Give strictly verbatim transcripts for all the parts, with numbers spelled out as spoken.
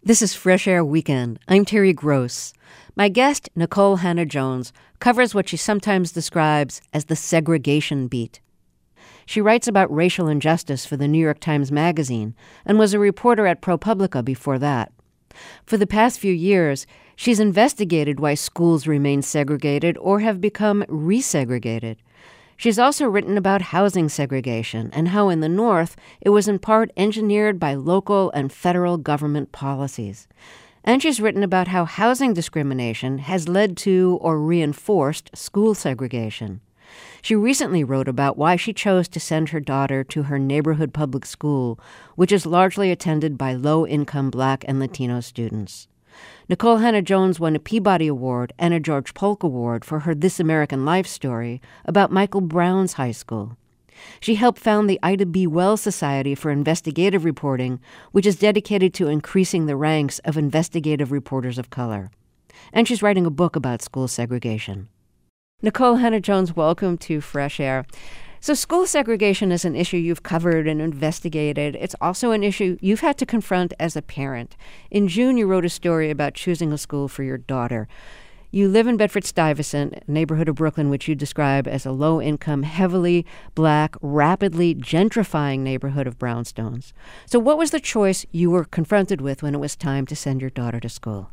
This is Fresh Air Weekend. I'm Terry Gross. My guest, Nikole Hannah-Jones, covers what she sometimes describes as the segregation beat. She writes about racial injustice for the New York Times Magazine and was a reporter at ProPublica before that. For the past few years, she's investigated why schools remain segregated or have become resegregated. She's also written about housing segregation and how in the North it was in part engineered by local and federal government policies. And she's written about how housing discrimination has led to or reinforced school segregation. She recently wrote about why she chose to send her daughter to her neighborhood public school, which is largely attended by low-income Black and Latino students. Nikole Hannah-Jones won a Peabody Award and a George Polk Award for her This American Life story about Michael Brown's high school. She helped found the Ida B. Wells Society for Investigative Reporting, which is dedicated to increasing the ranks of investigative reporters of color. And she's writing a book about school segregation. Nikole Hannah-Jones, welcome to Fresh Air. So school segregation is an issue you've covered and investigated. It's also an issue you've had to confront as a parent. In June, you wrote a story about choosing a school for your daughter. You live in Bedford-Stuyvesant, a neighborhood of Brooklyn which you describe as a low-income, heavily Black, rapidly gentrifying neighborhood of brownstones. So what was the choice you were confronted with when it was time to send your daughter to school?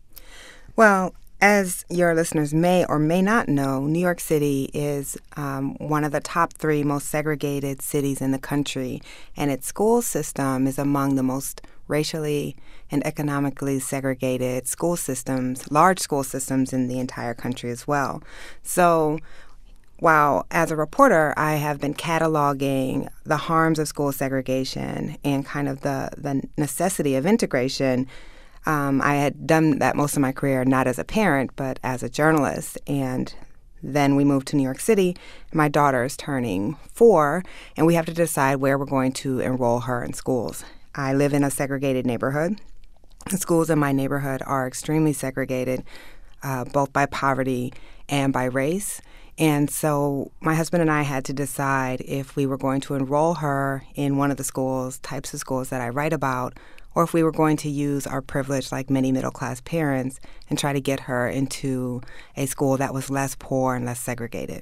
Well, as your listeners may or may not know, New York City is um, one of the top three most segregated cities in the country, and its school system is among the most racially and economically segregated school systems, large school systems in the entire country as well. So while as a reporter I have been cataloging the harms of school segregation and kind of the, the necessity of integration, Um, I had done that most of my career, not as a parent, but as a journalist. And then we moved to New York City. My daughter is turning four, and we have to decide where we're going to enroll her in schools. I live in a segregated neighborhood. The schools in my neighborhood are extremely segregated, uh, both by poverty and by race. And so my husband and I had to decide if we were going to enroll her in one of the schools, types of schools that I write about, or if we were going to use our privilege like many middle-class parents and try to get her into a school that was less poor and less segregated.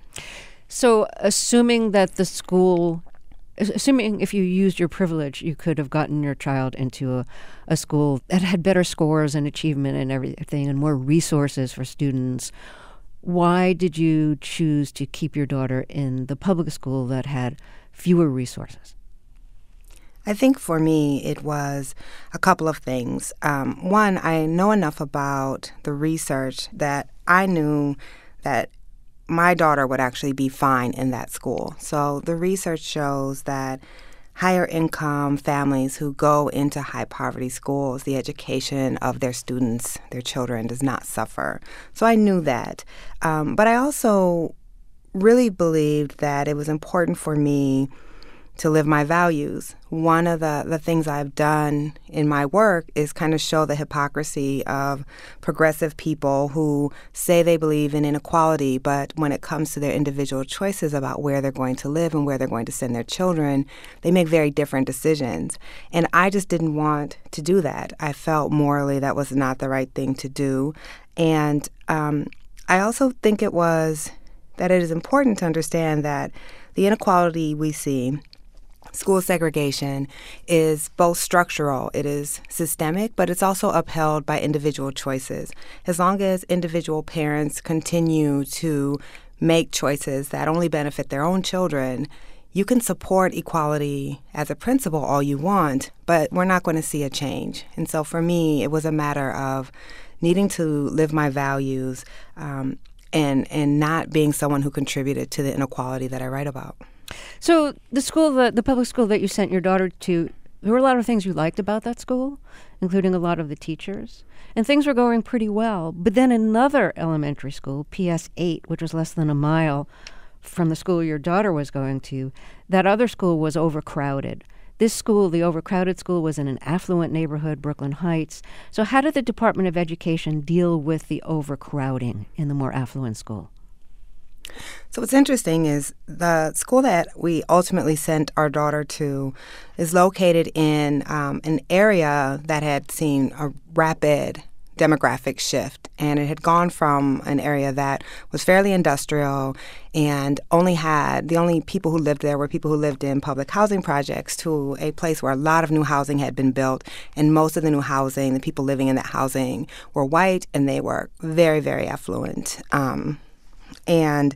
So assuming that the school, assuming if you used your privilege, you could have gotten your child into a, a school that had better scores and achievement and everything and more resources for students, why did you choose to keep your daughter in the public school that had fewer resources? I think for me it was a couple of things. Um, one, I know enough about the research that I knew that my daughter would actually be fine in that school. So the research shows that higher income families who go into high poverty schools, the education of their students, their children, does not suffer. So I knew that. Um, but I also really believed that it was important for me to live my values. One of the, the things I've done in my work is kind of show the hypocrisy of progressive people who say they believe in inequality, but when it comes to their individual choices about where they're going to live and where they're going to send their children, they make very different decisions. And I just didn't want to do that. I felt morally that was not the right thing to do. And um, I also think it was that it is important to understand that the inequality we see, school segregation, is both structural, it is systemic, but it's also upheld by individual choices. As long as individual parents continue to make choices that only benefit their own children, you can support equality as a principle all you want, but we're not going to see a change. And so for me, it was a matter of needing to live my values um, and, and not being someone who contributed to the inequality that I write about. So the school, the, the public school that you sent your daughter to, there were a lot of things you liked about that school, including a lot of the teachers, and things were going pretty well. But then another elementary school, P S eight, which was less than a mile from the school your daughter was going to, that other school was overcrowded. This school, the overcrowded school, was in an affluent neighborhood, Brooklyn Heights. So how did the Department of Education deal with the overcrowding in the more affluent school? So what's interesting is the school that we ultimately sent our daughter to is located in um, an area that had seen a rapid demographic shift. And it had gone from an area that was fairly industrial and only had, the only people who lived there were people who lived in public housing projects, to a place where a lot of new housing had been built. And most of the new housing, the people living in that housing were white, and they were very, very affluent. Um, and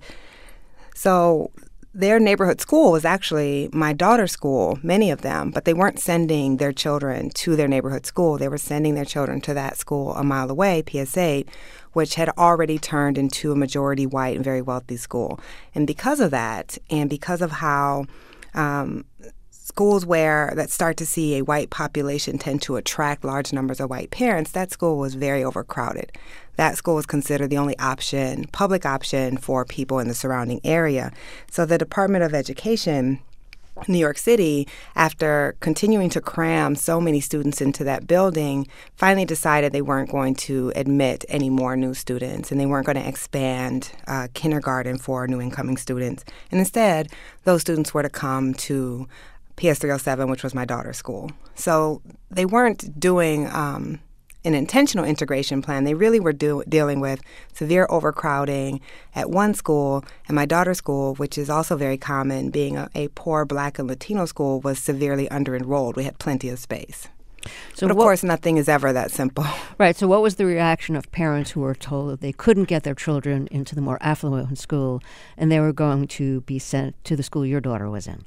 so their neighborhood school was actually my daughter's school, many of them, but they weren't sending their children to their neighborhood school. They were sending their children to that school a mile away, P S eight, which had already turned into a majority white and very wealthy school. And because of that, and because of how um, schools where that start to see a white population tend to attract large numbers of white parents, that school was very overcrowded. That school was considered the only option, public option, for people in the surrounding area. So the Department of Education, New York City, after continuing to cram so many students into that building, finally decided they weren't going to admit any more new students, and they weren't going to expand uh, kindergarten for new incoming students. And instead, those students were to come to P S three oh seven, which was my daughter's school. So they weren't doing um, an intentional integration plan. They really were do- dealing with severe overcrowding at one school, and my daughter's school, which is also very common, being a, a poor Black and Latino school, was severely under-enrolled. We had plenty of space. So but of what, course, nothing is ever that simple. Right. So what was the reaction of parents who were told that they couldn't get their children into the more affluent school, and they were going to be sent to the school your daughter was in?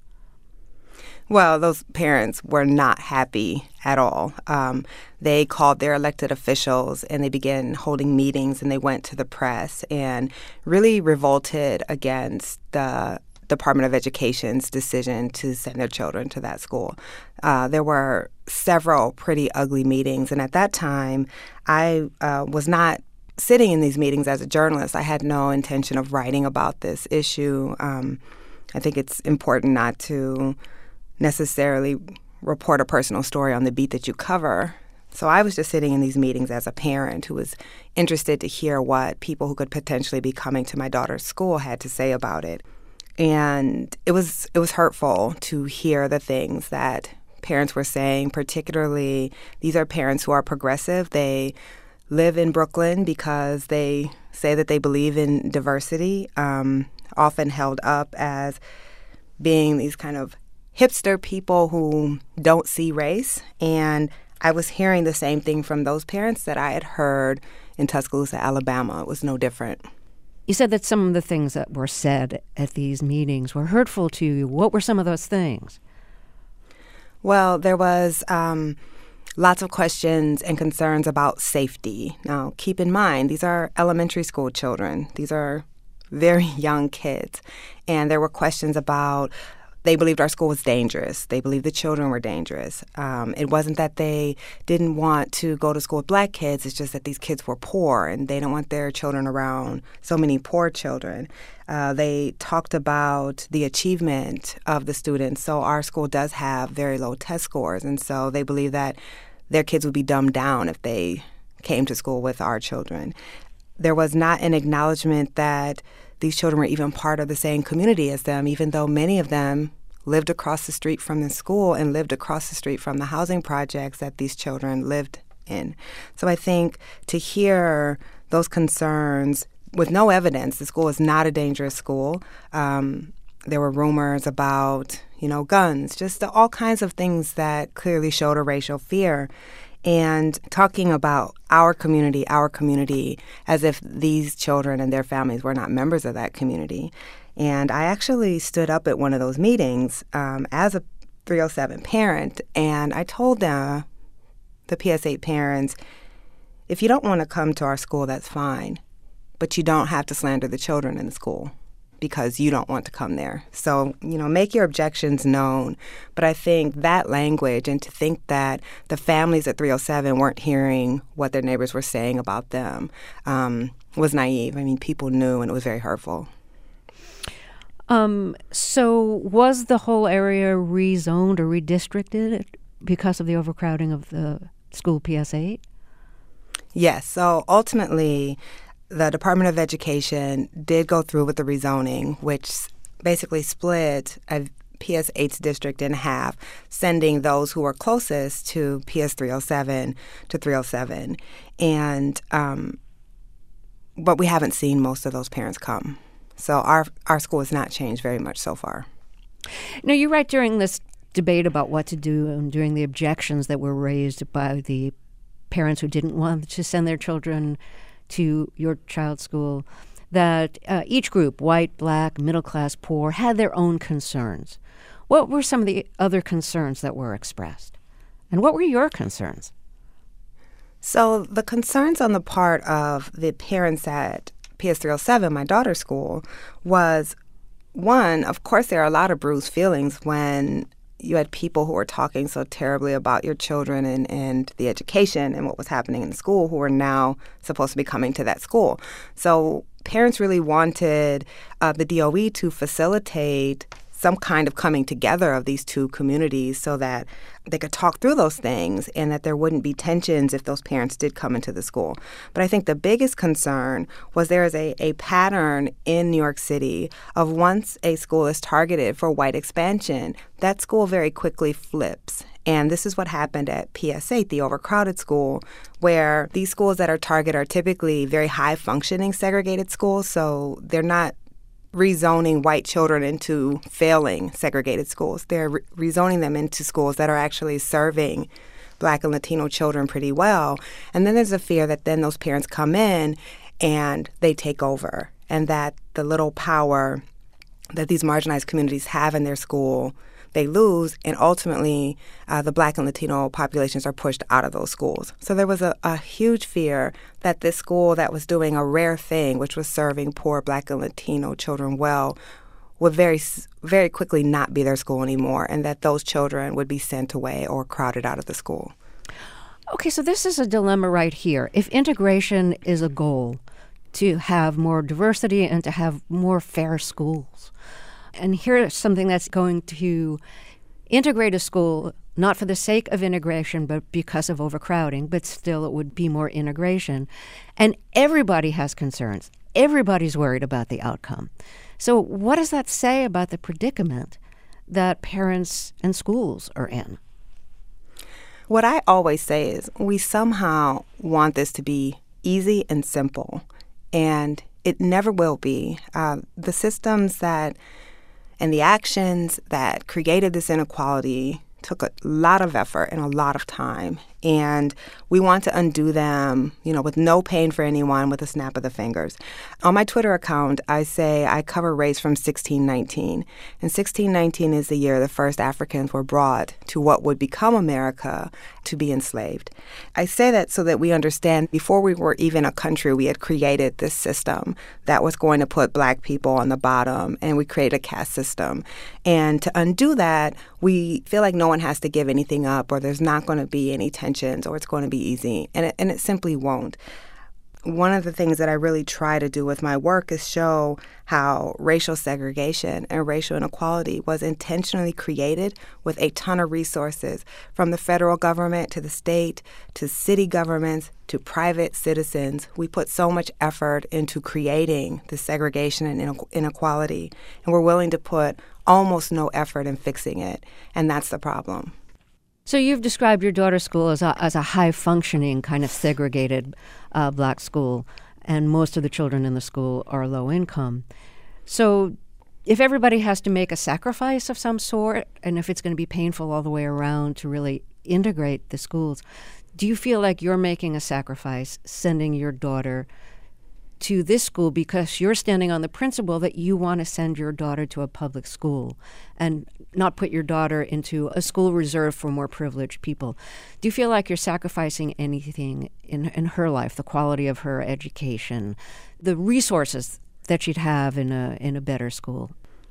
Well, those parents were not happy at all. Um, they called their elected officials, and they began holding meetings, and they went to the press and really revolted against the Department of Education's decision to send their children to that school. Uh, there were several pretty ugly meetings, and at that time, I uh, was not sitting in these meetings as a journalist. I had no intention of writing about this issue. Um, I think it's important not to necessarily report a personal story on the beat that you cover. So I was just sitting in these meetings as a parent who was interested to hear what people who could potentially be coming to my daughter's school had to say about it. And it was it was hurtful to hear the things that parents were saying, particularly these are parents who are progressive. They live in Brooklyn because they say that they believe in diversity, um, often held up as being these kind of hipster people who don't see race. And I was hearing the same thing from those parents that I had heard in Tuscaloosa, Alabama. It was no different. You said that some of the things that were said at these meetings were hurtful to you. What were some of those things? Well, there was um, lots of questions and concerns about safety. Now, keep in mind, these are elementary school children. These are very young kids. And there were questions about they believed our school was dangerous. They believed the children were dangerous. Um, it wasn't that they didn't want to go to school with Black kids. It's just that these kids were poor, and they don't want their children around so many poor children. Uh, they talked about the achievement of the students. So our school does have very low test scores, and so they believe that their kids would be dumbed down if they came to school with our children. There was not an acknowledgement that these children were even part of the same community as them, even though many of them lived across the street from the school and lived across the street from the housing projects that these children lived in. So I think to hear those concerns with no evidence, the school is not a dangerous school. Um, there were rumors about, you know, guns, just all kinds of things that clearly showed a racial fear. And talking about our community, our community, as if these children and their families were not members of that community. And I actually stood up at one of those meetings um, as a three oh seven parent, and I told them, the P S eight parents, if you don't want to come to our school, that's fine, but you don't have to slander the children in the school because you don't want to come there. So, you know, make your objections known. But I think that language, and to think that the families at three oh seven weren't hearing what their neighbors were saying about them, um, was naive. I mean, people knew, and it was very hurtful. Um, so was the whole area rezoned or redistricted because of the overcrowding of the school P S eight? Yes. So ultimately, the Department of Education did go through with the rezoning, which basically split a P S eight's district in half, sending those who were closest to P S three oh seven to three oh seven. And um, but we haven't seen most of those parents come. So our our school has not changed very much so far. Now, you write during this debate about what to do and during the objections that were raised by the parents who didn't want to send their children to your child's school, that uh, each group, white, black, middle class, poor, had their own concerns. What were some of the other concerns that were expressed? And what were your concerns? So the concerns on the part of the parents at P S three oh seven, my daughter's school, was, one, of course, there are a lot of bruised feelings when you had people who were talking so terribly about your children and, and the education and what was happening in the school who are now supposed to be coming to that school. So parents really wanted uh, the D O E to facilitate some kind of coming together of these two communities so that they could talk through those things and that there wouldn't be tensions if those parents did come into the school. But I think the biggest concern was there is a, a pattern in New York City of once a school is targeted for white expansion, that school very quickly flips. And this is what happened at P S eight, the overcrowded school, where these schools that are targeted are typically very high-functioning segregated schools, so they're not rezoning white children into failing segregated schools. They're re- rezoning them into schools that are actually serving Black and Latino children pretty well. And then there's a fear that then those parents come in and they take over, and that the little power that these marginalized communities have in their school, they lose, and ultimately uh, the Black and Latino populations are pushed out of those schools. So there was a, a huge fear that this school that was doing a rare thing, which was serving poor Black and Latino children well, would very, very quickly not be their school anymore, and that those children would be sent away or crowded out of the school. Okay, so this is a dilemma right here. If integration is a goal, to have more diversity and to have more fair schools, and here's something that's going to integrate a school, not for the sake of integration, but because of overcrowding, but still it would be more integration. And everybody has concerns. Everybody's worried about the outcome. So what does that say about the predicament that parents and schools are in? What I always say is we somehow want this to be easy and simple, and it never will be. Uh, the systems that and the actions that created this inequality took a lot of effort and a lot of time. And we want to undo them, you know, with no pain for anyone, with a snap of the fingers. On my Twitter account, I say I cover race from sixteen nineteen. And sixteen nineteen is the year the first Africans were brought to what would become America to be enslaved. I say that so that we understand before we were even a country, we had created this system that was going to put Black people on the bottom, and we created a caste system. And to undo that, we feel like no one has to give anything up, or there's not going to be any tensions, or it's going to be easy. And it, and it simply won't. One of the things that I really try to do with my work is show how racial segregation and racial inequality was intentionally created with a ton of resources, from the federal government to the state to city governments to private citizens. We put so much effort into creating the segregation and inequality, and we're willing to put almost no effort in fixing it, and that's the problem. So you've described your daughter's school as a, as a high-functioning kind of segregated uh, Black school, and most of the children in the school are low income. So if everybody has to make a sacrifice of some sort, and if it's going to be painful all the way around to really integrate the schools, do you feel like you're making a sacrifice sending your daughter to this school because you're standing on the principle that you want to send your daughter to a public school and not put your daughter into a school reserved for more privileged people? Do you feel like you're sacrificing anything in, in her life, the quality of her education, the resources that she'd have in a in a better school?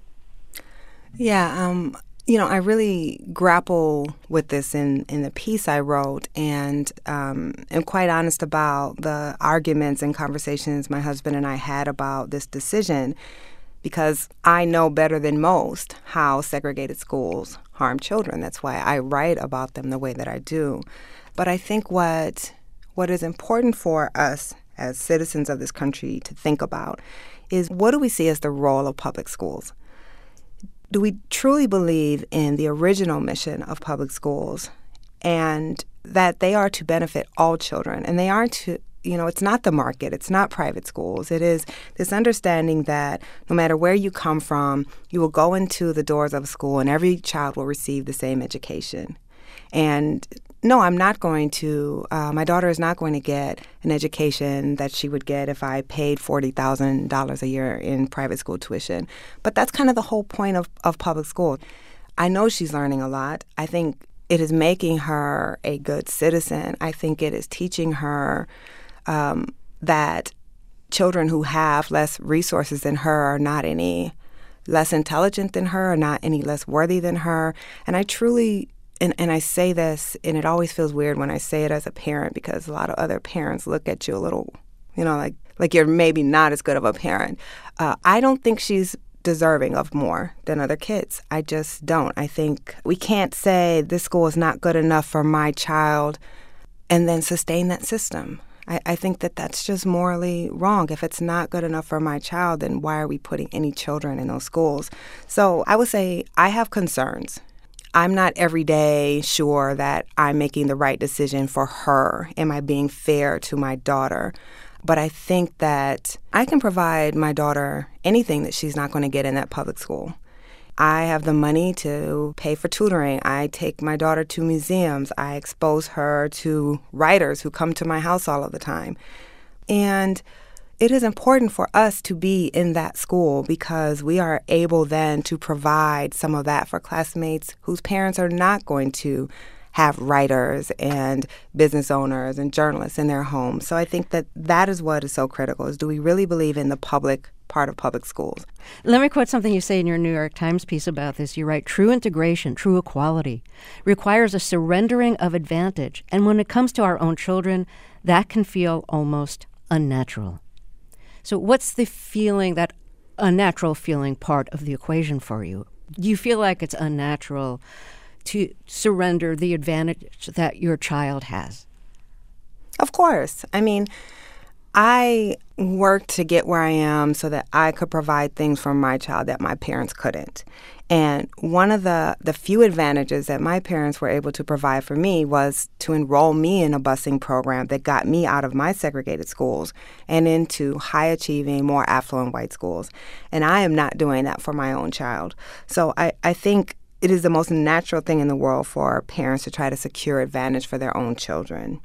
Yeah, um, you know, I really grapple with this in, in the piece I wrote, and um, am quite honest about the arguments and conversations my husband and I had about this decision, because I know better than most how segregated schools harm children. That's why I write about them the way that I do. But I think what what is important for us as citizens of this country to think about is, what do we see as the role of public schools? Do we truly believe in the original mission of public schools and that they are to benefit all children? And they are to, you know, it's not the market, it's not private schools. It is this understanding that no matter where you come from, you will go into the doors of a school and every child will receive the same education. And no, I'm not going to, uh, my daughter is not going to get an education that she would get if I paid forty thousand dollars a year in private school tuition. But that's kind of the whole point of, of public school. I know she's learning a lot. I think it is making her a good citizen. I think it is teaching her um, that children who have less resources than her are not any less intelligent than her, are not any less worthy than her. And I truly And, and I say this, and it always feels weird when I say it as a parent because a lot of other parents look at you a little, you know, like like you're maybe not as good of a parent. Uh, I don't think she's deserving of more than other kids. I just don't. I think we can't say this school is not good enough for my child and then sustain that system. I, I think that that's just morally wrong. If it's not good enough for my child, then why are we putting any children in those schools? So I would say I have concerns. I'm not every day sure that I'm making the right decision for her. Am I being fair to my daughter? But I think that I can provide my daughter anything that she's not going to get in that public school. I have the money to pay for tutoring. I take my daughter to museums. I expose her to writers who come to my house all of the time. And it is important for us to be in that school because we are able then to provide some of that for classmates whose parents are not going to have writers and business owners and journalists in their homes. So I think that that is what is so critical, is do we really believe in the public part of public schools? Let me quote something you say in your New York Times piece about this. You write, "True integration, true equality, requires a surrendering of advantage. And when it comes to our own children, that can feel almost unnatural." So what's the feeling, that unnatural feeling part of the equation for you? Do you feel like it's unnatural to surrender the advantage that your child has? Of course. I mean, I worked to get where I am so that I could provide things for my child that my parents couldn't. And one of the, the few advantages that my parents were able to provide for me was to enroll me in a busing program that got me out of my segregated schools and into high-achieving, more affluent white schools. And I am not doing that for my own child. So I, I think it is the most natural thing in the world for parents to try to secure advantage for their own children.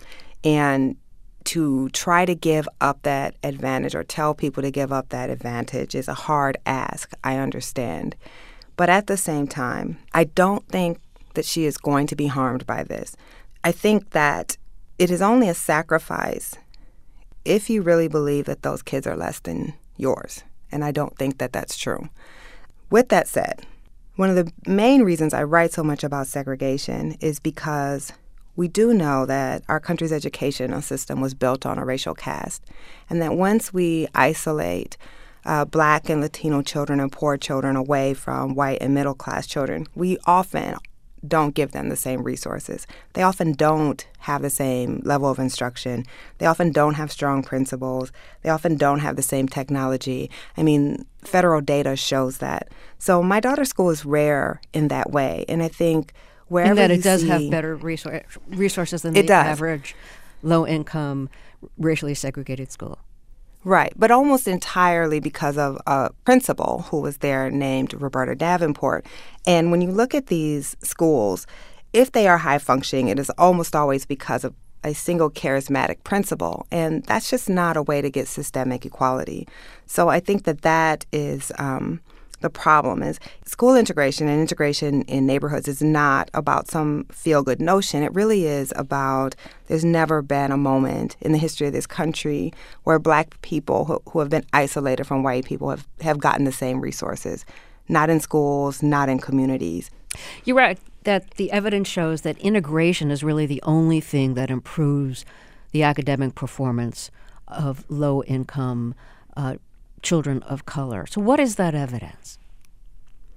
And to try to give up that advantage or tell people to give up that advantage is a hard ask, I understand. But at the same time, I don't think that she is going to be harmed by this. I think that it is only a sacrifice if you really believe that those kids are less than yours. And I don't think that that's true. With that said, one of the main reasons I write so much about segregation is because we do know that our country's educational system was built on a racial caste, and that once we isolate uh, Black and Latino children and poor children away from white and middle-class children, we often don't give them the same resources. They often don't have the same level of instruction. They often don't have strong principles. They often don't have the same technology. I mean, federal data shows that. So my daughter's school is rare in that way, and I think wherever in that you it does see, have better resor- resources than it the does. average low-income, racially segregated school. Right, but almost entirely because of a principal who was there named Roberta Davenport. And when you look at these schools, if they are high-functioning, it is almost always because of a single charismatic principal. And that's just not a way to get systemic equality. So I think that that is um, the problem is school integration and integration in neighborhoods is not about some feel-good notion. It really is about there's never been a moment in the history of this country where Black people who, who have been isolated from white people have, have gotten the same resources, not in schools, not in communities. You're right that the evidence shows that integration is really the only thing that improves the academic performance of low-income uh children of color. So what is that evidence?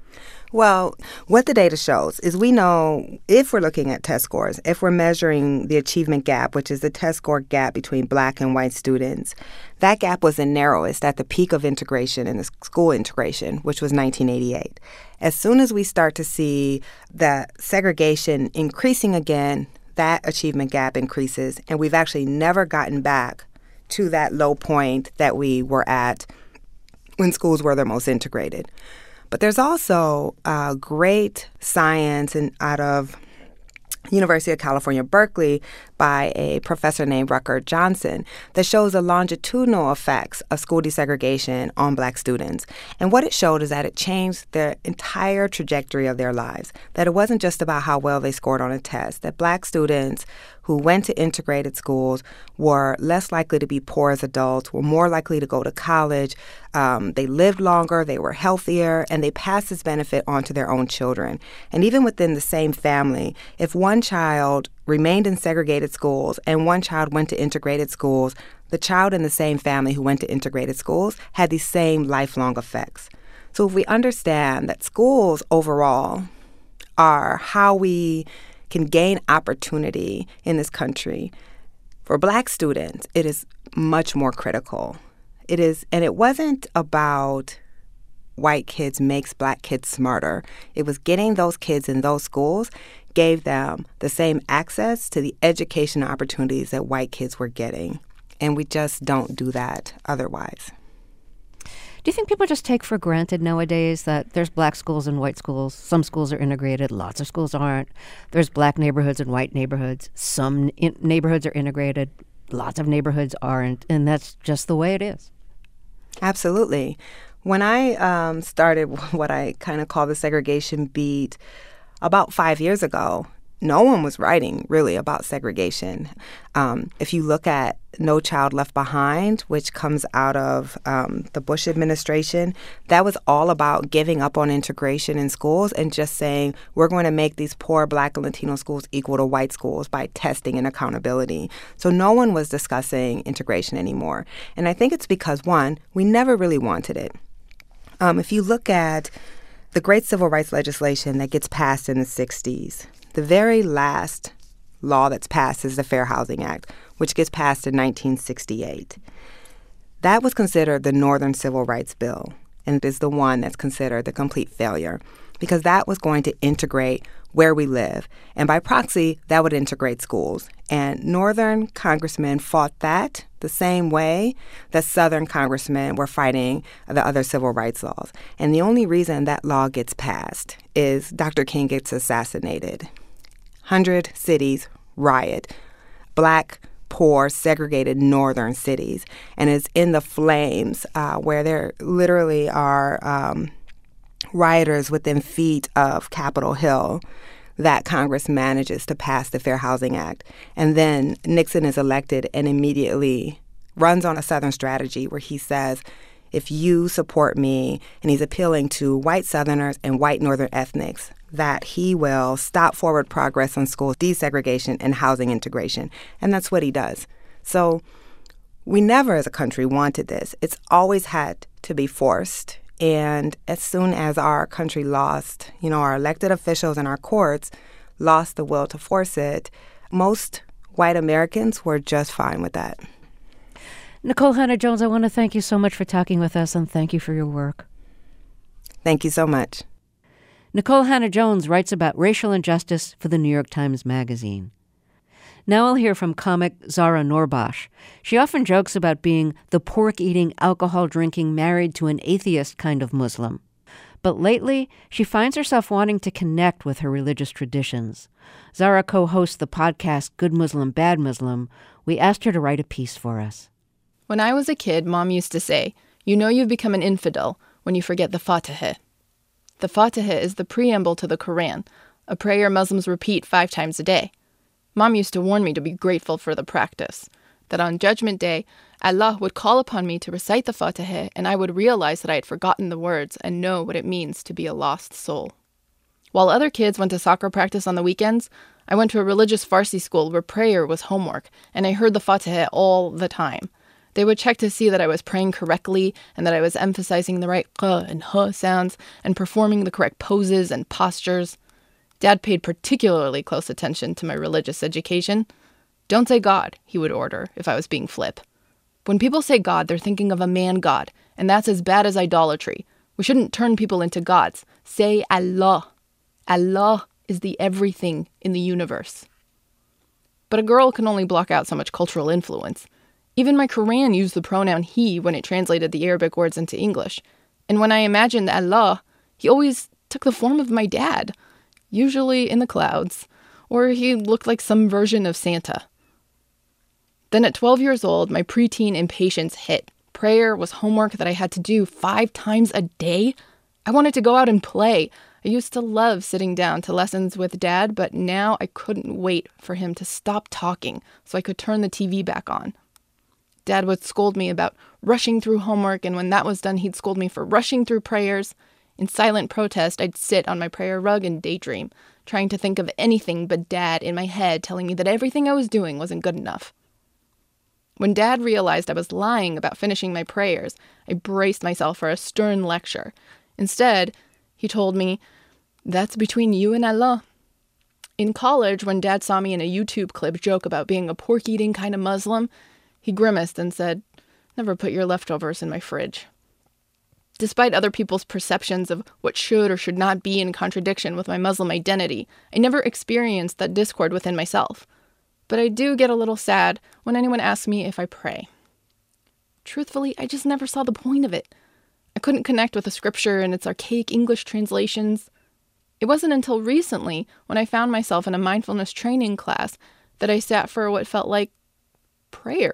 Well, what the data shows is we know if we're looking at test scores, if we're measuring the achievement gap, which is the test score gap between Black and white students, that gap was the narrowest at the peak of integration in the school integration, which was nineteen eighty-eight. As soon as we start to see that segregation increasing again, that achievement gap increases, and we've actually never gotten back to that low point that we were at when schools were the most integrated. But there's also uh, great science and out of University of California, Berkeley, by a professor named Rucker Johnson that shows the longitudinal effects of school desegregation on Black students. And what it showed is that it changed the entire trajectory of their lives, that it wasn't just about how well they scored on a test, that Black students who went to integrated schools were less likely to be poor as adults, were more likely to go to college, um, they lived longer, they were healthier, and they passed this benefit on to their own children. And even within the same family, if one child remained in segregated schools and one child went to integrated schools, the child in the same family who went to integrated schools had these same lifelong effects. So if we understand that schools overall are how we can gain opportunity in this country, for Black students, it is much more critical. It is, and it wasn't about white kids makes Black kids smarter. It was getting those kids in those schools gave them the same access to the education opportunities that white kids were getting. And we just don't do that otherwise. Do you think people just take for granted nowadays that there's Black schools and white schools? Some schools are integrated, lots of schools aren't. There's Black neighborhoods and white neighborhoods. Some in- neighborhoods are integrated, lots of neighborhoods aren't, and that's just the way it is. Absolutely. When I um, started what I kind of call the segregation beat about five years ago, no one was writing really about segregation. Um, if you look at No Child Left Behind, which comes out of um, the Bush administration, that was all about giving up on integration in schools and just saying we're going to make these poor Black and Latino schools equal to white schools by testing and accountability. So no one was discussing integration anymore. And I think it's because, one, we never really wanted it. Um, if you look at the great civil rights legislation that gets passed in the sixties, the very last law that's passed is the Fair Housing Act, which gets passed in nineteen sixty-eight. That was considered the Northern Civil Rights Bill, and it is the one that's considered the complete failure because that was going to integrate where we live. And by proxy, that would integrate schools. And Northern congressmen fought that the same way that Southern congressmen were fighting the other civil rights laws. And the only reason that law gets passed is Doctor King gets assassinated. one hundred cities riot. Black, poor, segregated northern cities. And it's in the flames uh, where there literally are um, rioters within feet of Capitol Hill that Congress manages to pass the Fair Housing Act. And then Nixon is elected and immediately runs on a Southern strategy where he says, if you support me, and he's appealing to white Southerners and white Northern ethnics, that he will stop forward progress on school desegregation and housing integration. And that's what he does. So we never as a country wanted this. It's always had to be forced. And as soon as our country lost, you know, our elected officials and our courts lost the will to force it, most white Americans were just fine with that. Nikole Hannah-Jones, I want to thank you so much for talking with us, and thank you for your work. Thank you so much. Nikole Hannah-Jones writes about racial injustice for the New York Times Magazine. Now I'll hear from comic Zara Norbash. She often jokes about being the pork-eating, alcohol-drinking, married to an atheist kind of Muslim. But lately, she finds herself wanting to connect with her religious traditions. Zara co-hosts the podcast Good Muslim, Bad Muslim. We asked her to write a piece for us. When I was a kid, Mom used to say, you know you've become an infidel when you forget the Fatiha. The Fatiha is the preamble to the Quran, a prayer Muslims repeat five times a day. Mom used to warn me to be grateful for the practice, that on Judgment Day, Allah would call upon me to recite the Fatiha and I would realize that I had forgotten the words and know what it means to be a lost soul. While other kids went to soccer practice on the weekends, I went to a religious Farsi school where prayer was homework and I heard the Fatiha all the time. They would check to see that I was praying correctly and that I was emphasizing the right q and h sounds and performing the correct poses and postures. Dad paid particularly close attention to my religious education. Don't say God, he would order if I was being flip. When people say God, they're thinking of a man God, and that's as bad as idolatry. We shouldn't turn people into gods. Say Allah. Allah is the everything in the universe. But a girl can only block out so much cultural influence. Even my Quran used the pronoun he when it translated the Arabic words into English. And when I imagined Allah, he always took the form of my dad, usually in the clouds, or he looked like some version of Santa. Then at twelve years old, my preteen impatience hit. Prayer was homework that I had to do five times a day. I wanted to go out and play. I used to love sitting down to lessons with Dad, but now I couldn't wait for him to stop talking so I could turn the T V back on. Dad would scold me about rushing through homework, and when that was done, he'd scold me for rushing through prayers. In silent protest, I'd sit on my prayer rug and daydream, trying to think of anything but Dad in my head telling me that everything I was doing wasn't good enough. When Dad realized I was lying about finishing my prayers, I braced myself for a stern lecture. Instead, he told me, "That's between you and Allah." In college, when Dad saw me in a YouTube clip joke about being a pork-eating kind of Muslim, he grimaced and said, "Never put your leftovers in my fridge." Despite other people's perceptions of what should or should not be in contradiction with my Muslim identity, I never experienced that discord within myself. But I do get a little sad when anyone asks me if I pray. Truthfully, I just never saw the point of it. I couldn't connect with the scripture and its archaic English translations. It wasn't until recently, when I found myself in a mindfulness training class, that I sat for what felt like prayer.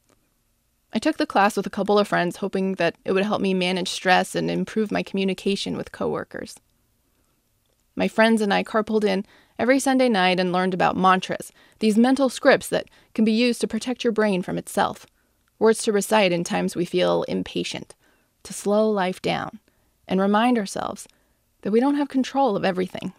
I took the class with a couple of friends, hoping that it would help me manage stress and improve my communication with coworkers. My friends and I carpooled in every Sunday night and learned about mantras, these mental scripts that can be used to protect your brain from itself, words to recite in times we feel impatient, to slow life down, and remind ourselves that we don't have control of everything.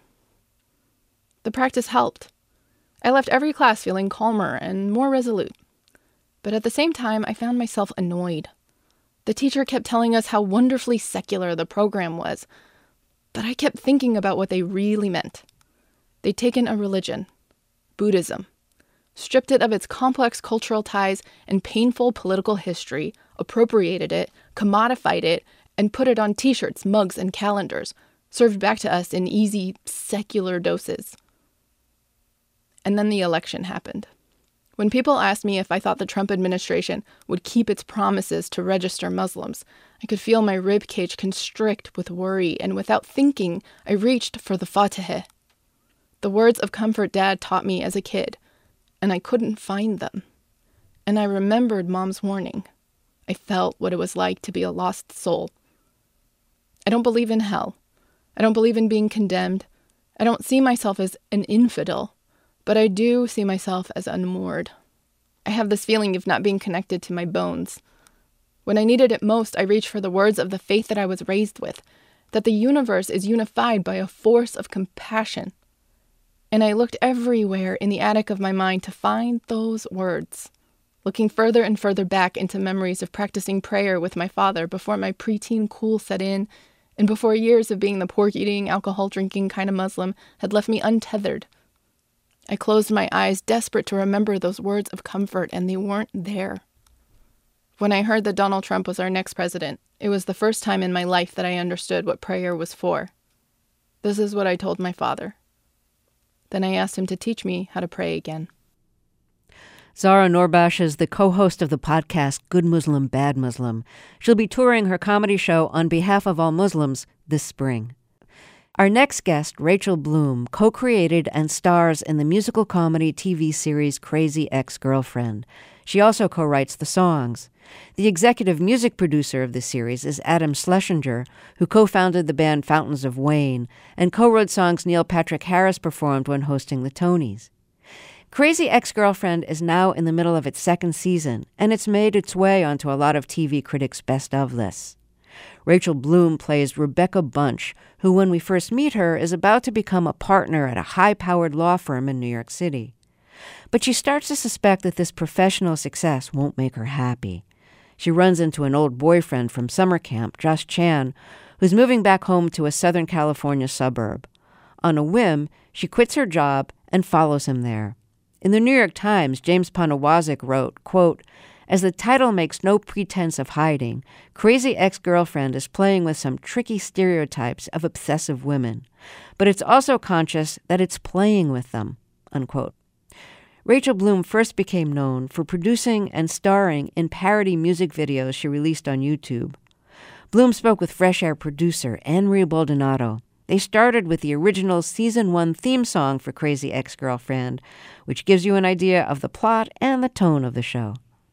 The practice helped. I left every class feeling calmer and more resolute. But at the same time, I found myself annoyed. The teacher kept telling us how wonderfully secular the program was, but I kept thinking about what they really meant. They'd taken a religion, Buddhism, stripped it of its complex cultural ties and painful political history, appropriated it, commodified it, and put it on t-shirts, mugs, and calendars, served back to us in easy, secular doses. And then the election happened. When people asked me if I thought the Trump administration would keep its promises to register Muslims, I could feel my ribcage constrict with worry, and without thinking, I reached for the Fatiha, the words of comfort Dad taught me as a kid, and I couldn't find them. And I remembered Mom's warning. I felt what it was like to be a lost soul. I don't believe in hell. I don't believe in being condemned. I don't see myself as an infidel. But I do see myself as unmoored. I have this feeling of not being connected to my bones. When I needed it most, I reached for the words of the faith that I was raised with, that the universe is unified by a force of compassion. And I looked everywhere in the attic of my mind to find those words, looking further and further back into memories of practicing prayer with my father before my preteen cool set in, and before years of being the pork-eating, alcohol-drinking kind of Muslim had left me untethered. I closed my eyes, desperate to remember those words of comfort, and they weren't there. When I heard that Donald Trump was our next president, it was the first time in my life that I understood what prayer was for. This is what I told my father. Then I asked him to teach me how to pray again. Zahra Noorbash is the co-host of the podcast Good Muslim, Bad Muslim. She'll be touring her comedy show On Behalf of All Muslims this spring. Our next guest, Rachel Bloom, co-created and stars in the musical comedy T V series Crazy Ex-Girlfriend. She also co-writes the songs. The executive music producer of the series is Adam Schlesinger, who co-founded the band Fountains of Wayne and co-wrote songs Neil Patrick Harris performed when hosting the Tonys. Crazy Ex-Girlfriend is now in the middle of its second season, and it's made its way onto a lot of T V critics' best-of lists. Rachel Bloom plays Rebecca Bunch, who, when we first meet her, is about to become a partner at a high-powered law firm in New York City. But she starts to suspect that this professional success won't make her happy. She runs into an old boyfriend from summer camp, Josh Chan, who's moving back home to a Southern California suburb. On a whim, she quits her job and follows him there. In the New York Times, James Poniewozik wrote, quote, "As the title makes no pretense of hiding, Crazy Ex-Girlfriend is playing with some tricky stereotypes of obsessive women, but it's also conscious that it's playing with them," unquote. Rachel Bloom first became known for producing and starring in parody music videos she released on YouTube. Bloom spoke with Fresh Air producer Anne-Marie Baldonado. They started with the original Season one theme song for Crazy Ex-Girlfriend, which gives you an idea of the plot and the tone of the show.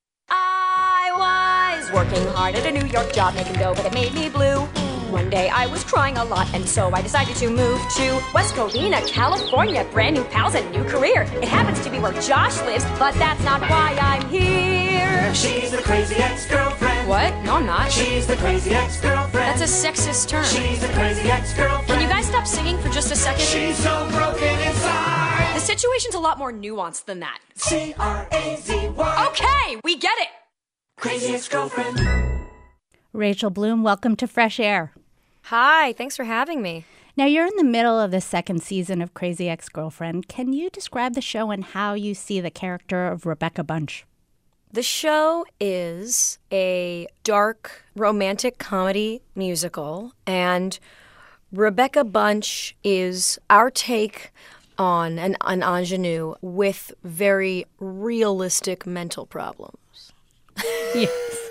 I was working hard at a New York job making dough, but it made me blue. One day I was crying a lot, and so I decided to move to West Covina, California. Brand new pals and new career. It happens to be where Josh lives, but that's not why I'm here. She's the crazy ex-girlfriend. What? No, I'm not. She's the crazy ex-girlfriend. That's a sexist term. She's the crazy ex-girlfriend. Can you guys stop singing for just a second? She's so broken inside. The situation's a lot more nuanced than that. C R A Z Y. Okay, we get it. Crazy ex-girlfriend. Rachel Bloom, welcome to Fresh Air. Hi, thanks for having me. Now, you're in the middle of the second season of Crazy Ex-Girlfriend. Can you describe the show and how you see the character of Rebecca Bunch? The show is a dark romantic comedy musical, and Rebecca Bunch is our take on an, an ingenue with very realistic mental problems. Yes.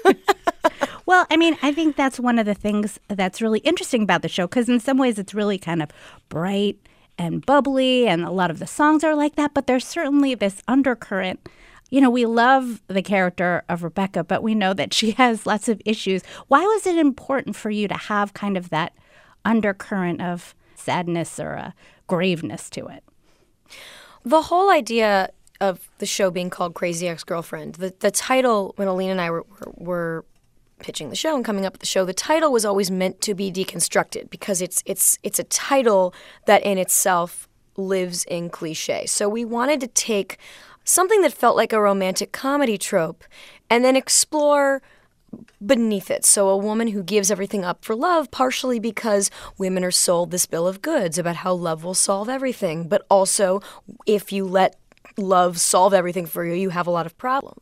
Well, I mean, I think that's one of the things that's really interesting about the show, because in some ways it's really kind of bright and bubbly, and a lot of the songs are like that, but there's certainly this undercurrent. You know, we love the character of Rebecca, but we know that she has lots of issues. Why was it important for you to have kind of that undercurrent of sadness or a graveness to it? The whole idea of the show being called Crazy Ex-Girlfriend, the, the title, when Aline and I were, were, were pitching the show and coming up with the show, the title was always meant to be deconstructed because it's it's it's a title that in itself lives in cliche. So we wanted to take something that felt like a romantic comedy trope and then explore beneath it. So a woman who gives everything up for love, partially because women are sold this bill of goods about how love will solve everything, but also if you let love solve everything for you, you have a lot of problems.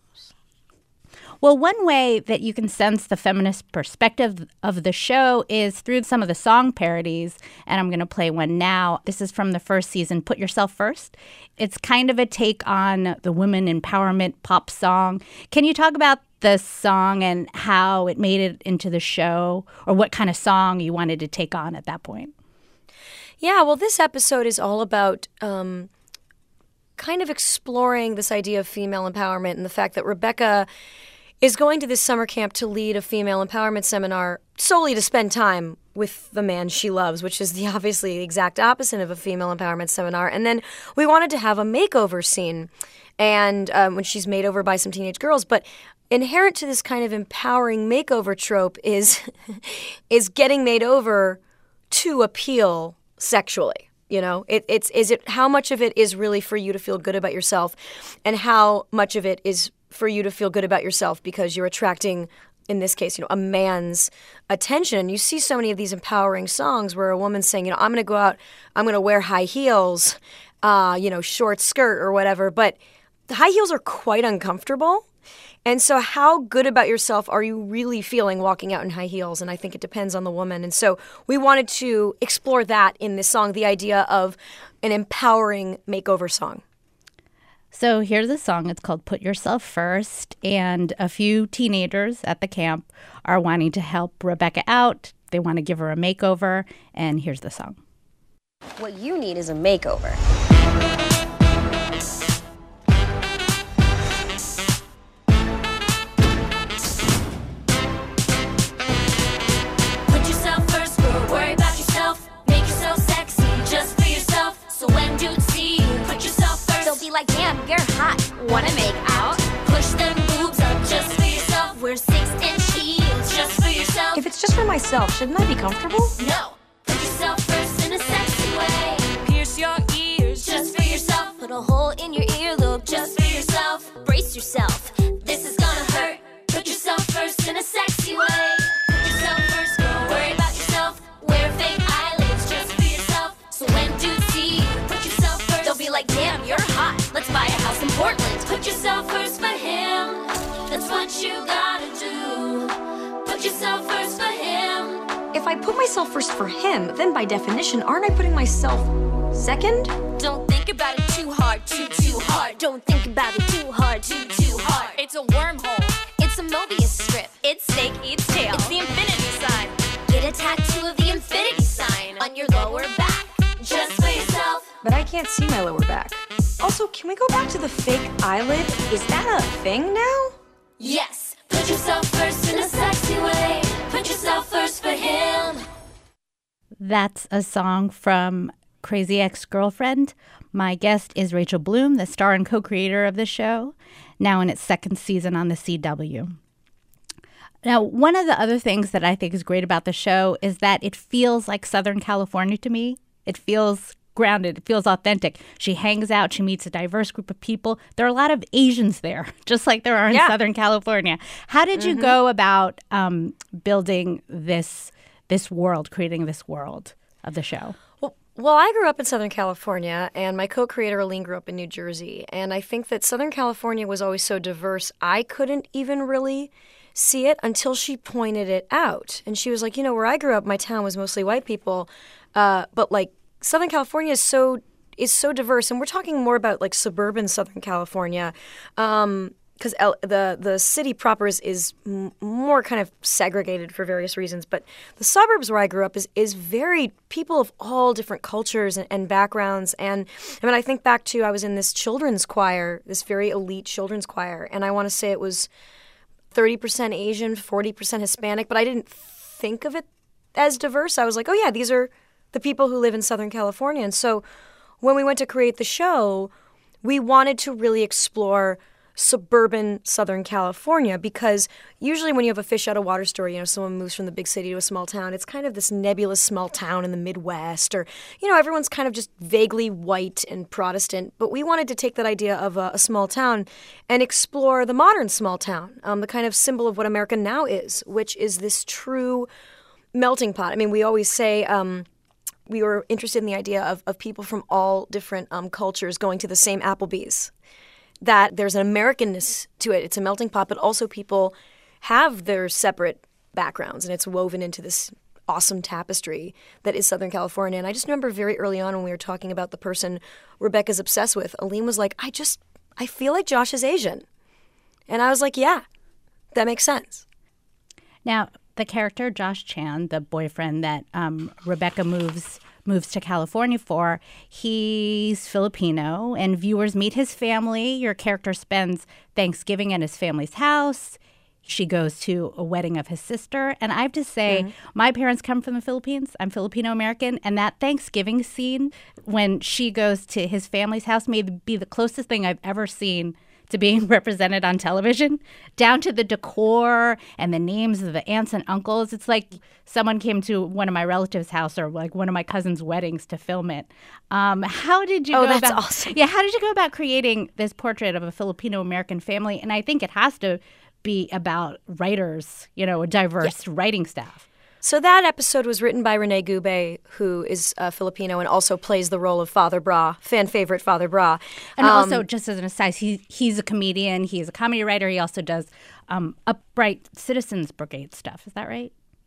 Well, one way that you can sense the feminist perspective of the show is through some of the song parodies, and I'm going to play one now. This is from the first season, Put Yourself First. It's kind of a take on the women empowerment pop song. Can you talk about the song and how it made it into the show, or what kind of song you wanted to take on at that point? Yeah, well, this episode is all about um, kind of exploring this idea of female empowerment and the fact that Rebecca is going to this summer camp to lead a female empowerment seminar solely to spend time with the man she loves, which is the obviously exact opposite of a female empowerment seminar. And then we wanted to have a makeover scene, and um, when she's made over by some teenage girls. But inherent to this kind of empowering makeover trope is is getting made over to appeal sexually. You know, it, it's is it how much of it is really for you to feel good about yourself, and how much of it is for you to feel good about yourself because you're attracting, in this case, you know, a man's attention. And you see so many of these empowering songs where a woman's saying, you know, I'm going to go out, I'm going to wear high heels, uh, you know, short skirt or whatever. But the high heels are quite uncomfortable. And so how good about yourself are you really feeling walking out in high heels? And I think it depends on the woman. And so we wanted to explore that in this song, the idea of an empowering makeover song. So here's a song. It's called Put Yourself First. And a few teenagers at the camp are wanting to help Rebecca out. They want to give her a makeover. And here's the song. What you need is a makeover. Put yourself first, worry about yourself. Make yourself sexy just for yourself. So when dudes see you, put yourself first. They'll be like, damn, you're hot. Wanna make out? Push them boobs up just for yourself. Wear six-inch heels just for yourself. If it's just for myself, shouldn't I be comfortable? No. Put yourself first in a sexy way. Pierce your ears just for yourself. Put a hole in your earlobe just for yourself. Brace yourself. This is gonna hurt. Put yourself first first in a sexy way. Put yourself first, don't worry about yourself. Wear fake eyelids just for yourself. So when dudes see you, put yourself first. They'll be like, damn, you're hot. Let's buy a house in Portland. Put yourself first for him. That's what you gotta do. Put yourself first for him. If I put myself first for him, then by definition, aren't I putting myself second? Don't think about it too hard, too, too hard. Don't think about it too hard, too, too hard. It's a wormhole. It's a Mobius strip. It's snake eats tail. It's the infinity sign. Get a tattoo of the infinity sign on your lower back. Just for yourself. But I can't see my lower back. Also, can we go back to the fake eyelid? Is that a thing now? Yes. Put yourself first in a sexy way. Put yourself first for him. That's a song from Crazy Ex-Girlfriend. My guest is Rachel Bloom, the star and co-creator of the show, now in its second season on the C W. Now, one of the other things that I think is great about the show is that it feels like Southern California to me. It feels grounded. It feels authentic. She hangs out. She meets a diverse group of people. There are a lot of Asians there, just like there are in Yeah. Southern California. How did you Mhm. go about um, building this this world, creating this world of the show? Well, well, I grew up in Southern California, and my co-creator Aline grew up in New Jersey. And I think that Southern California was always so diverse, I couldn't even really see it until she pointed it out. And she was like, you know, where I grew up, my town was mostly white people, uh, but like Southern California is so is so diverse, and we're talking more about like suburban Southern California, um, because the the city proper is, is m- more kind of segregated for various reasons. But the suburbs where I grew up is is very people of all different cultures and, and backgrounds. And I mean, I think back to I was in this children's choir, this very elite children's choir, and I want to say it was thirty percent Asian, forty percent Hispanic, but I didn't think of it as diverse. I was like, oh yeah, these are the people who live in Southern California. And so when we went to create the show, we wanted to really explore suburban Southern California, because usually when you have a fish out of water story, you know, someone moves from the big city to a small town, it's kind of this nebulous small town in the Midwest, or, you know, everyone's kind of just vaguely white and Protestant. But we wanted to take that idea of a, a small town and explore the modern small town, um, the kind of symbol of what America now is, which is this true melting pot. I mean, we always say, um, we were interested in the idea of, of people from all different um, cultures going to the same Applebee's, that there's an Americanness to it. It's a melting pot, but also people have their separate backgrounds, and it's woven into this awesome tapestry that is Southern California. And I just remember very early on when we were talking about the person Rebecca's obsessed with, Aline was like, I just, I feel like Josh is Asian. And I was like, yeah, that makes sense. Now, the character Josh Chan, the boyfriend that um, Rebecca moves moves to California for, he's Filipino, and viewers meet his family. Your character spends Thanksgiving at his family's house. She goes to a wedding of his sister. And I have to say, mm-hmm. my parents come from the Philippines. I'm Filipino-American. And that Thanksgiving scene when she goes to his family's house may be the closest thing I've ever seen to being represented on television, down to the decor and the names of the aunts and uncles. It's like someone came to one of my relatives' house or like one of my cousin's weddings to film it. Um, how did you oh, go that's about, awesome. Yeah, how did you go about creating this portrait of a Filipino-American family? And I think it has to be about writers, you know, a diverse yeah. writing staff. So that episode was written by Rene Gube, who is uh, Filipino and also plays the role of Father Bra, fan favorite Father Bra. And um, also, just as an aside, he, he's a comedian. He's a comedy writer. He also does um, Upright Citizens Brigade stuff. Is that right?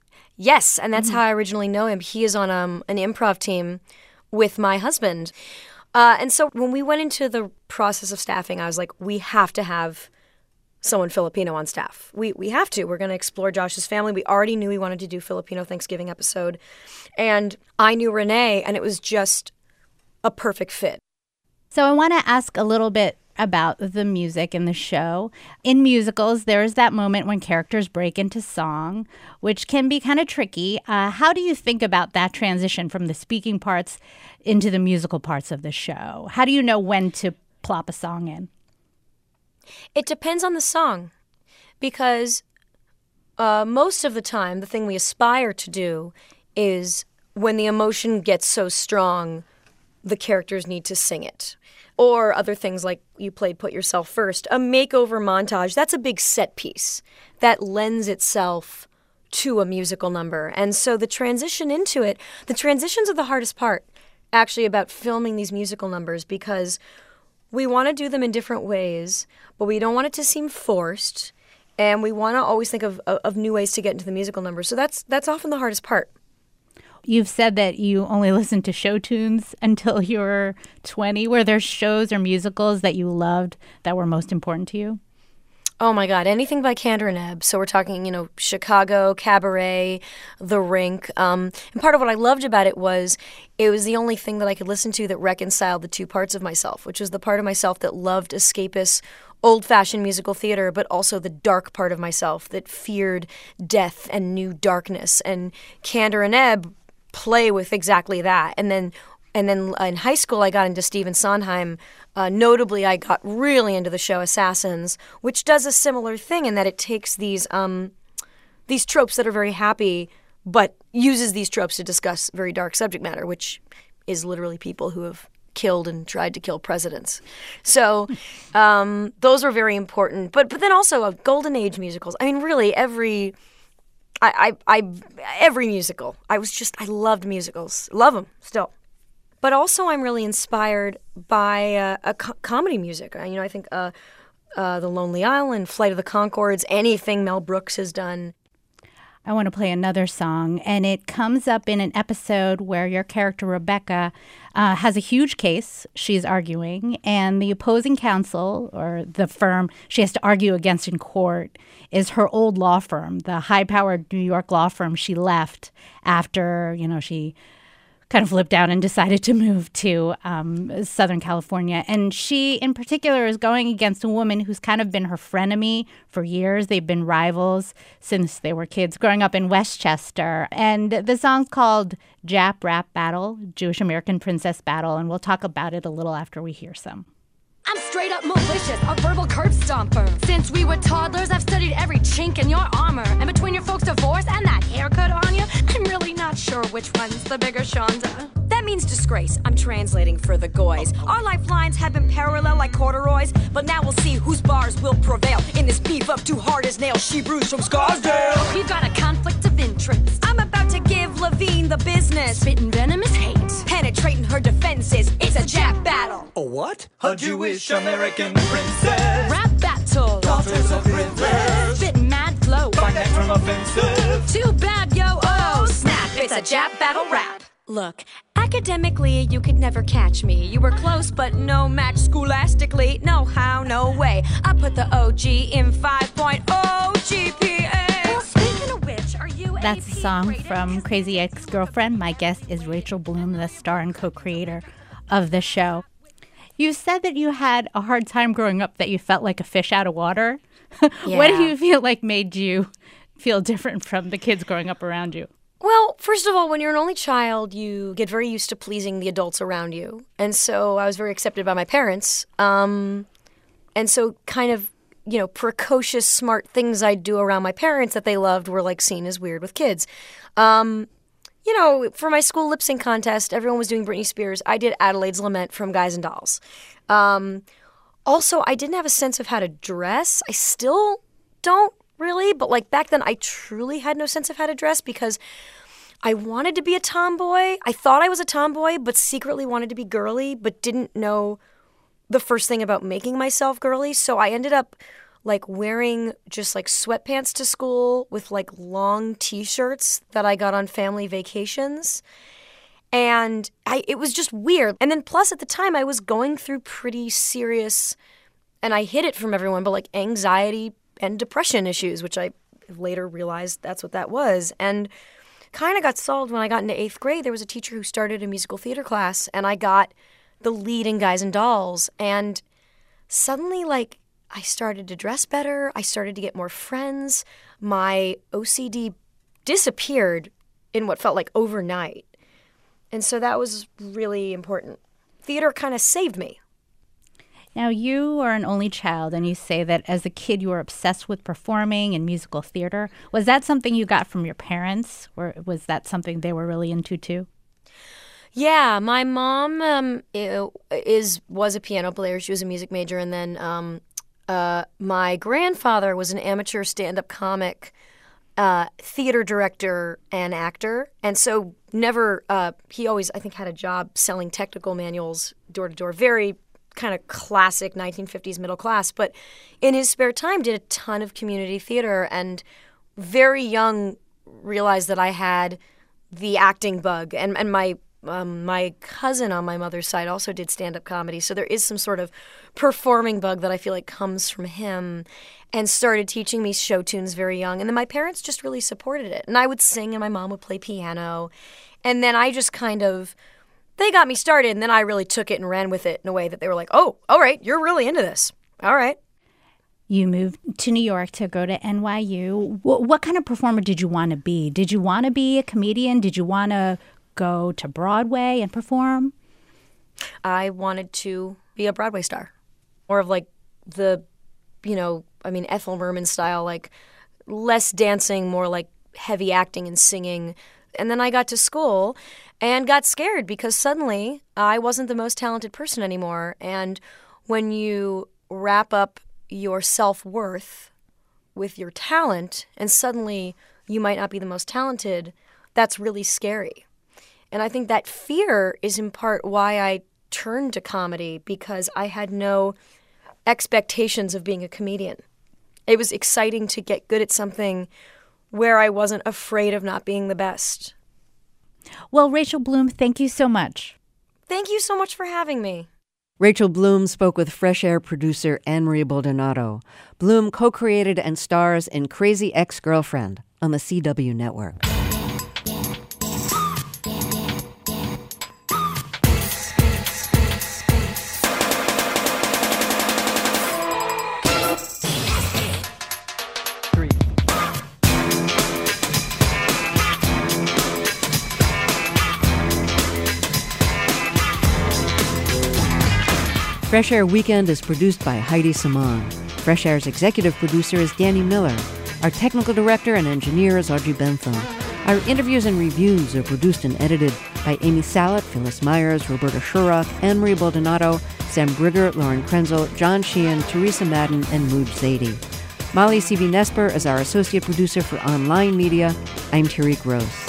Yes, and that's mm-hmm. how I originally know him. He is on um, an improv team with my husband. Uh, and so when we went into the process of staffing, I was like, we have to have someone Filipino on staff. We we have to. We're going to explore Josh's family. We already knew we wanted to do Filipino Thanksgiving episode. And I knew Renee, and it was just a perfect fit. So I want to ask a little bit about the music in the show. In musicals, there is that moment when characters break into song, which can be kind of tricky. Uh, how do you think about that transition from the speaking parts into the musical parts of the show? How do you know when to plop a song in? It depends on the song, because uh, most of the time, the thing we aspire to do is when the emotion gets so strong, the characters need to sing it. Or other things like you played Put Yourself First. A makeover montage, that's a big set piece that lends itself to a musical number. And so the transition into it, the transitions are the hardest part, actually, about filming these musical numbers, because we want to do them in different ways, but we don't want it to seem forced, and we want to always think of, of, of new ways to get into the musical numbers. So that's that's often the hardest part. You've said that you only listened to show tunes until you were twenty. Were there shows or musicals that you loved that were most important to you? Oh my God, anything by Kander and Ebb. So we're talking, you know, Chicago, Cabaret, The Rink. Um, and part of what I loved about it was it was the only thing that I could listen to that reconciled the two parts of myself, which was the part of myself that loved escapist, old-fashioned musical theater, but also the dark part of myself that feared death and knew darkness. And Kander and Ebb play with exactly that. And then And then in high school, I got into Stephen Sondheim. Uh, notably, I got really into the show Assassins, which does a similar thing in that it takes these um, these tropes that are very happy, but uses these tropes to discuss very dark subject matter, which is literally people who have killed and tried to kill presidents. So um, those were very important. But but then also uh, Golden Age musicals. I mean, really, every I, I I every musical. I was just I loved musicals. Love them still. But also, I'm really inspired by uh, a co- comedy music. Uh, you know, I think uh, uh, The Lonely Island, Flight of the Conchords, anything Mel Brooks has done. I want to play another song, and it comes up in an episode where your character, Rebecca, uh, has a huge case she's arguing, and the opposing counsel, or the firm she has to argue against in court, is her old law firm, the high-powered New York law firm she left after, you know, she kind of flipped out and decided to move to um, Southern California. And she, in particular, is going against a woman who's kind of been her frenemy for years. They've been rivals since they were kids, growing up in Westchester. And the song's called Jap Rap Battle, Jewish American Princess Battle, and we'll talk about it a little after we hear some. I'm straight up malicious, a verbal curb stomper. Since we were toddlers, I've studied every chink in your armor. And between your folks' divorce and that haircut on you, I'm really not sure which one's the bigger Shonda. That means disgrace. I'm translating for the goys. Our lifelines have been parallel like corduroys, but now we'll see whose bars will prevail in this beef up too hard as nails she brews from Scarsdale. You got a conflict of interest. I'm about to give Levine the business. Spitting venomous hate. Penetrating her defenses. It's a Jap battle. A what? A Jewish American princess. Rap battle. Daughters of privilege. Spitting mad flow. Barnett from offensive. Too bad, yo. Oh, snap. It's a Jap battle rap. Look, academically, you could never catch me. You were close, but no match scholastically. No how, no way. I put the O G in five point oh G P A. Well, speaking of which, are you That's A a P song rated? from Crazy Ex-Girlfriend. My guest is Rachel Bloom, the star and co-creator of the show. You said that you had a hard time growing up, that you felt like a fish out of water. What do Yeah. you feel like made you feel different from the kids growing up around you? Well, first of all, when you're an only child, you get very used to pleasing the adults around you. And so I was very accepted by my parents. Um, and so kind of, you know, precocious, smart things I'd do around my parents that they loved were like seen as weird with kids. Um, you know, for my school lip sync contest, everyone was doing Britney Spears. I did Adelaide's Lament from Guys and Dolls. Um, also, I didn't have a sense of how to dress. I still don't really, but like back then I truly had no sense of how to dress because I wanted to be a tomboy. I thought I was a tomboy, but secretly wanted to be girly, but didn't know the first thing about making myself girly. So I ended up like wearing just like sweatpants to school with like long t-shirts that I got on family vacations. And I it was just weird. And then plus at the time I was going through pretty serious, and I hid it from everyone, but like anxiety and depression issues, which I later realized that's what that was. And kind of got solved when I got into eighth grade. There was a teacher who started a musical theater class, and I got the lead in Guys and Dolls. And suddenly, like, I started to dress better. I started to get more friends. My O C D disappeared in what felt like overnight. And so that was really important. Theater kind of saved me. Now, you are an only child, and you say that as a kid you were obsessed with performing and musical theater. Was that something you got from your parents, or was that something they were really into too? Yeah, my mom um, is was a piano player. She was a music major, and then um, uh, my grandfather was an amateur stand-up comic, uh, theater director, and actor. And so never uh, he always I think had a job selling technical manuals door to door. Very kind of classic nineteen fifties middle class. But in his spare time, did a ton of community theater, and very young realized that I had the acting bug, and and my. Um, my cousin on my mother's side also did stand-up comedy, so there is some sort of performing bug that I feel like comes from him, and started teaching me show tunes very young. And then my parents just really supported it. And I would sing and my mom would play piano. And then I just kind of, they got me started, and then I really took it and ran with it in a way that they were like, oh, all right, you're really into this. All right. You moved to New York to go to N Y U. What, what kind of performer did you want to be? Did you want to be a comedian? Did you want to go to Broadway and perform? I wanted to be a Broadway star. More of like the, you know, I mean, Ethel Merman style, like less dancing, more like heavy acting and singing. And then I got to school and got scared because suddenly I wasn't the most talented person anymore. And when you wrap up your self-worth with your talent and suddenly you might not be the most talented, that's really scary. And I think that fear is in part why I turned to comedy, because I had no expectations of being a comedian. It was exciting to get good at something where I wasn't afraid of not being the best. Well, Rachel Bloom, thank you so much. Thank you so much for having me. Rachel Bloom spoke with Fresh Air producer Anne-Marie Baldonado. Bloom co-created and stars in Crazy Ex-Girlfriend on the C W network. Fresh Air Weekend is produced by Heidi Simon. Fresh Air's executive producer is Danny Miller. Our technical director and engineer is Audrey Bentham. Our interviews and reviews are produced and edited by Amy Salet, Phyllis Myers, Roberta Shurrock, Anne-Marie Baldonado, Sam Brigger, Lauren Krenzel, John Sheehan, Teresa Madden, and Mooj Zadie. Molly C V Nesper is our associate producer for online media. I'm Terry Gross.